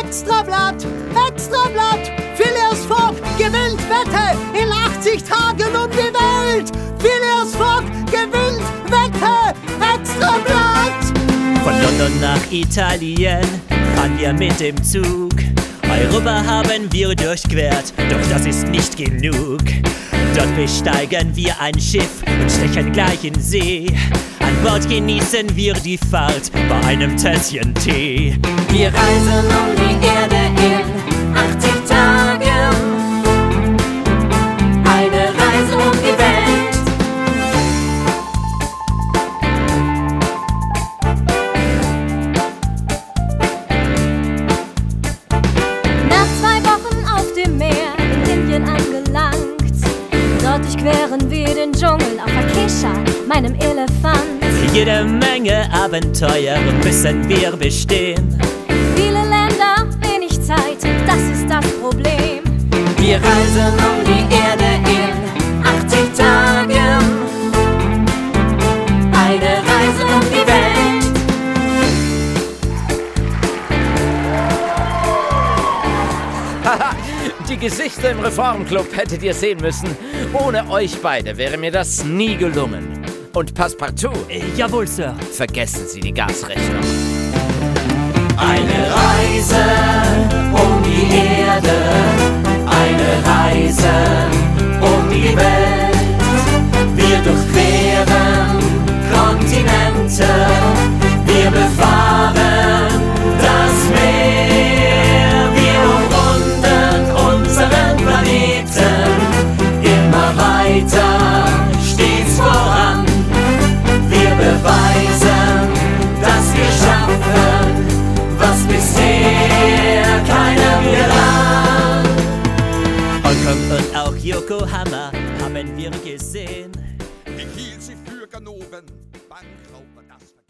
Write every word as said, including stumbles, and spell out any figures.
Extrablatt, Extrablatt, Phileas Fogg gewinnt Wette in achtzig Tagen um die Welt. Phileas Fogg gewinnt Wette, Extrablatt. Von London nach Italien fahren wir mit dem Zug. Europa haben wir durchquert, doch das ist nicht genug. Dort besteigen wir ein Schiff und stechen gleich in See. An Bord genießen wir die Fahrt bei einem Tässchen Tee. Wir reisen um die Erde in achtzig Tagen. Eine Reise um die Welt. Nach zwei Wochen auf dem Meer in Indien angelangt, dort durchqueren wir den Dschungel auf Akesha, meinem Elefant. Jede Menge Abenteuer müssen wir bestehen. Viele Länder, wenig Zeit, das ist das Problem. Wir reisen um die Erde in achtzig Tagen. Eine Reise um die Welt. Haha, die Gesichter im Reformclub hättet ihr sehen müssen. Ohne euch beide wäre mir das nie gelungen. Und Passepartout, Äh, jawohl, Sir. vergessen Sie die Gasrechnung. Eine Reise um die Erde. Eine Reise um die Welt. Wir durchqueren Kontinente. Wir befahren das Meer. Wir umrunden unseren Planeten. Immer weiter, stets voran. Wir beweisen, dass wir schaffen, was bisher keiner gelang. Hongkong und auch Yokohama haben wir gesehen. Ich hielt sie für Ganoven, Bankrauber, das